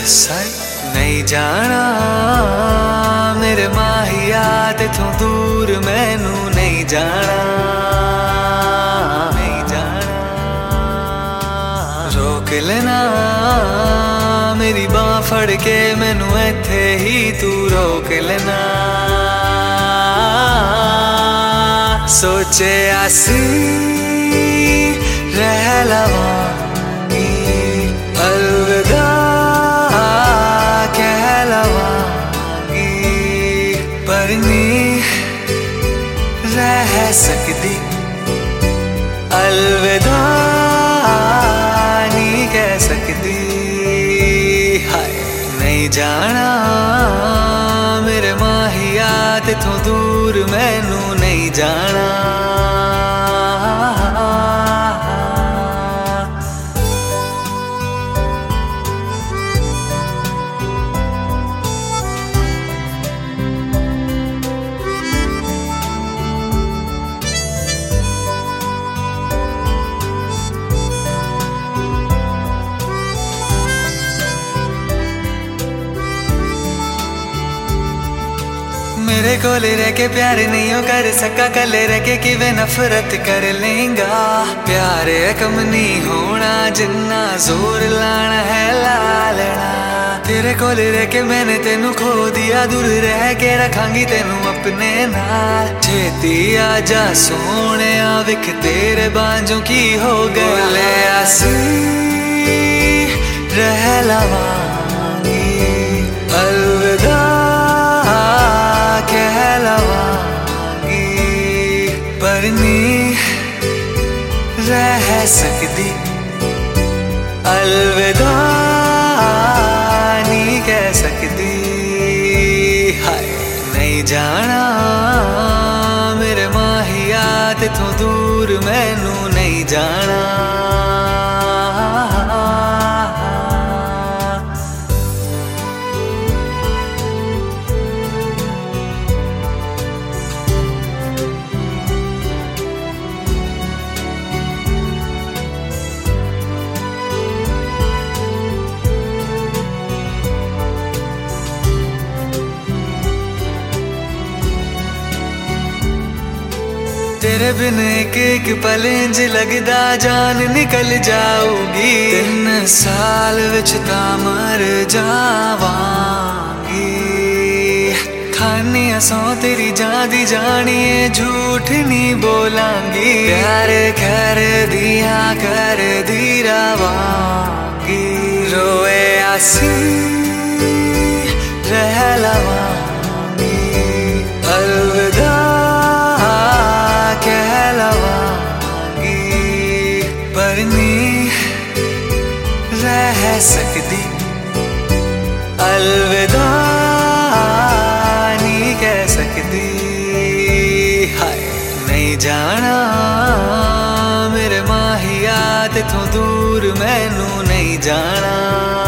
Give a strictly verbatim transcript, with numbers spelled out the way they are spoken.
साई नहीं जाना मेरे माहिया तेथों दूर मैनू नहीं जाना नहीं जाना रोक लेना मेरी बांह फड़ के मैनू इत्थे ही तू रोक लेना सोचे आसी रह लवांगी अलविदा कह लवांगी पर नहीं रह सकती अलविदा नहीं कह सकती हाय नहीं जाना मेरे माहिया तेथों दूर मैनू नहीं जाना मेरे कोले रह के प्यार नहीं हो कर सका कले रह के कि वे नफरत कर लेंगा प्यार कम नहीं होना जिन्ना जोर लाना है लालना तेरे कोले रह के मैंने तेनू खो दिया दूर रह के रखांगी तेनू अपने नाल छेती आजा सोने विख तेरे बांझों की हो गए आसी रह लवांगी अलविदा कह लवांगी पर नहीं रह सकती अलविदा नहीं कह सकती हाय नहीं जाना मेरे माहिया तेथों दूर मैनू नहीं जाना तेरे बिन एक एक पल इंज लगदा जान निकल जाऊगी तीन साल विच तां मर जावांगी खानी सौ तेरी जान दी जानिए झूठ नहीं बोलांगी प्यार खैर दिया कर दी रवांगी रोए आसी रह लवांगी अलविदा कह लवांगी पर नहीं रह सकती अलविदा नहीं कह सकती हाय नहीं जाना मेरे माहिया तेथों दूर मैनू नहीं जाना।